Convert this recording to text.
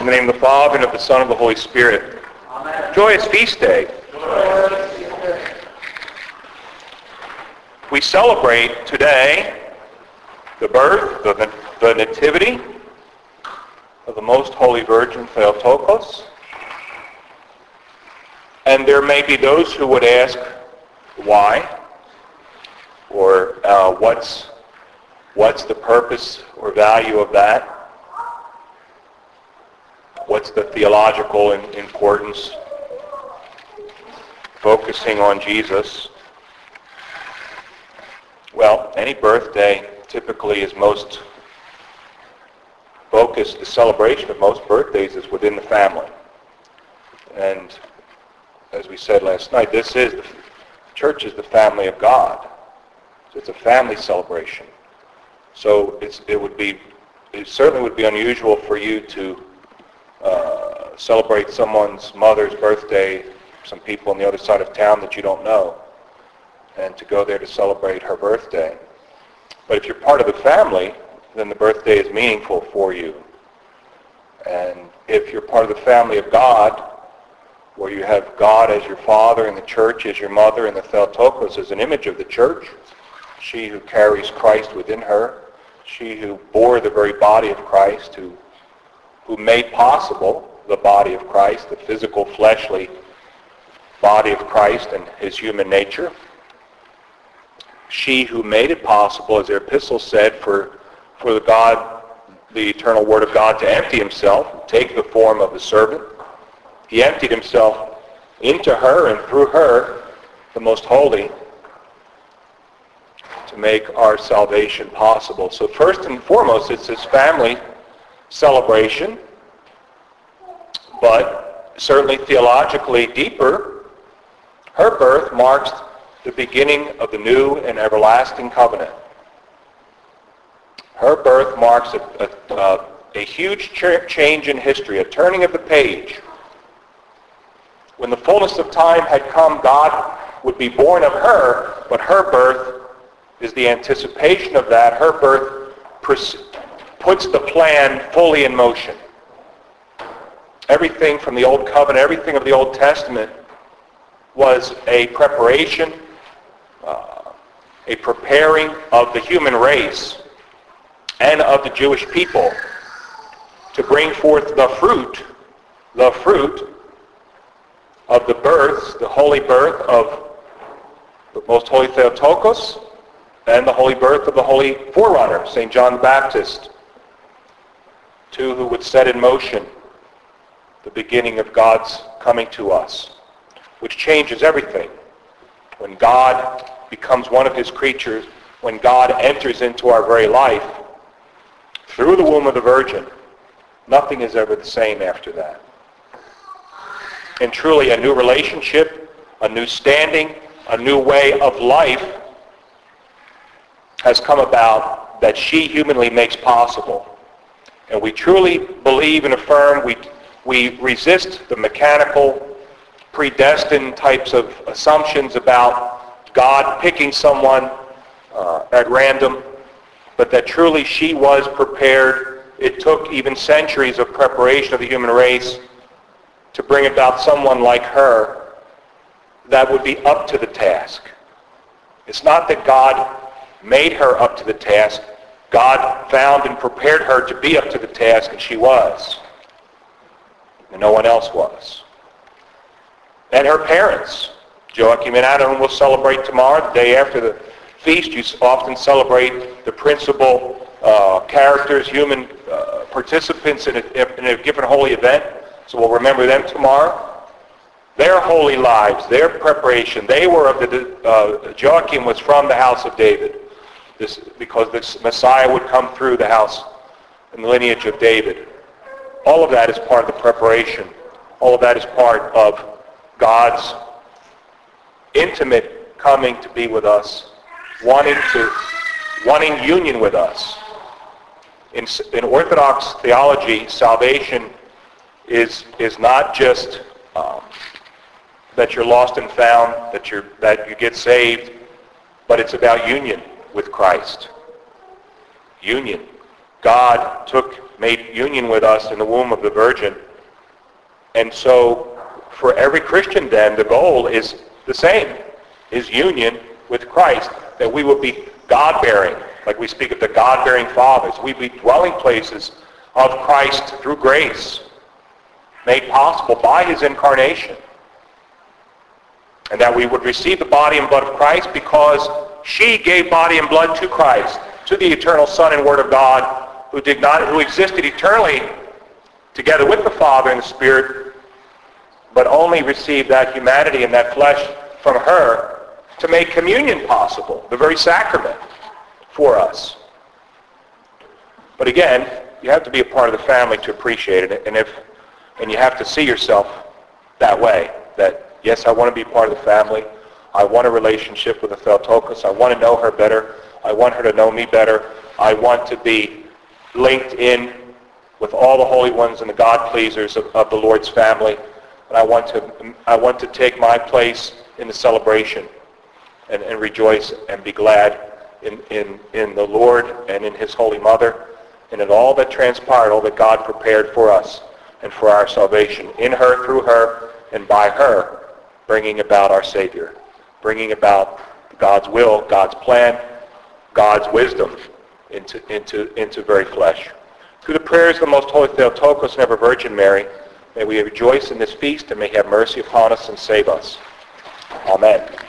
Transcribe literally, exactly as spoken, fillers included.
the name of the Father, and of the Son, and of the Holy Spirit. Amen. Joyous feast day. We celebrate today the birth, the, the nativity of the Most Holy Virgin Theotokos. And there may be those who would ask why, or uh, what's, what's the purpose or value of that? What's the theological importance? Focusing on Jesus. Well, any birthday typically is most focused, the celebration of most birthdays is within the family. And as we said last night, this is, the church is the family of God. So it's a family celebration. So it's, it would be, it certainly would be unusual for you to uh, celebrate someone's mother's birthday, some people on the other side of town that you don't know, and to go there to celebrate her birthday. But if you're part of the family, then the birthday is meaningful for you. And if you're part of the family of God, where you have God as your father and the church as your mother, and the Theotokos as an image of the church, she who carries Christ within her, she who bore the very body of Christ, who, who made possible the body of Christ, the physical, fleshly body of Christ and his human nature. She who made it possible, as their epistle said, for, for the God, the eternal Word of God to empty himself, take the form of a servant. He emptied himself into her and through her, the Most Holy, to make our salvation possible. So first and foremost, it's this family celebration, but certainly theologically deeper, her birth marks the beginning of the new and everlasting covenant. Her birth marks a, a, a, a huge ch- change in history, a turning of the page. When the fullness of time had come, God would be born of her, but her birth is the anticipation of that. Her birth pres- puts the plan fully in motion. Everything from the Old Covenant, everything of the Old Testament was a preparation, uh, a preparing of the human race and of the Jewish people to bring forth the fruit, the fruit of the birth, the holy birth of the Most Holy Theotokos and the holy birth of the Holy Forerunner, Saint John the Baptist, two who would set in motion the beginning of God's coming to us, which changes everything. When God becomes one of his creatures, when God enters into our very life, through the womb of the Virgin, nothing is ever the same after that. And truly a new relationship, a new standing, a new way of life has come about that she humanly makes possible. And we truly believe and affirm, we, we resist the mechanical, predestined types of assumptions about God picking someone uh, at random, but that truly she was prepared. It took even centuries of preparation of the human race to bring about someone like her that would be up to the task. It's not that God made her up to the task. God found and prepared her to be up to the task, and she was. And no one else was. And her parents, Joachim and Anna, whom we'll celebrate tomorrow, the day after the feast. You often celebrate the principal uh, characters, human uh, participants in a, in a given holy event. So we'll remember them tomorrow. Their holy lives, their preparation, they were of the, uh, Joachim was from the house of David, this, because this Messiah would come through the house and the lineage of David. All of that is part of the preparation. All of that is part of God's intimate coming to be with us, wanting to, wanting union with us. In, in Orthodox theology, salvation is is not just um, that you're lost and found, that you're that you get saved, but it's about union with Christ. Union. God took, made union with us in the womb of the Virgin. And so for every Christian then, the goal is the same, is union with Christ, that we will be God-bearing, like we speak of the God-bearing fathers. We be dwelling places of Christ through grace, made possible by his incarnation. And that we would receive the body and blood of Christ because she gave body and blood to Christ, to the eternal Son and Word of God, who did not, who existed eternally together with the Father and the Spirit, but only received that humanity and that flesh from her to make communion possible, the very sacrament for us. But again, you have to be a part of the family to appreciate it, and if and you have to see yourself that way, that yes, I want to be part of the family. I want a relationship with the Theotokos. I want to know her better. I want her to know me better. I want to be linked in with all the holy ones and the God-pleasers of, of the Lord's family. And I want to I want to take my place in the celebration and, and rejoice and be glad in, in, in the Lord and in his Holy Mother and in all that transpired, all that God prepared for us and for our salvation, in her, through her, and by her, bringing about our Savior, bringing about God's will, God's plan, God's wisdom into, into, into very flesh. Through the prayers of the Most Holy Theotokos and Ever Virgin Mary, may we rejoice in this feast and may he have mercy upon us and save us. Amen.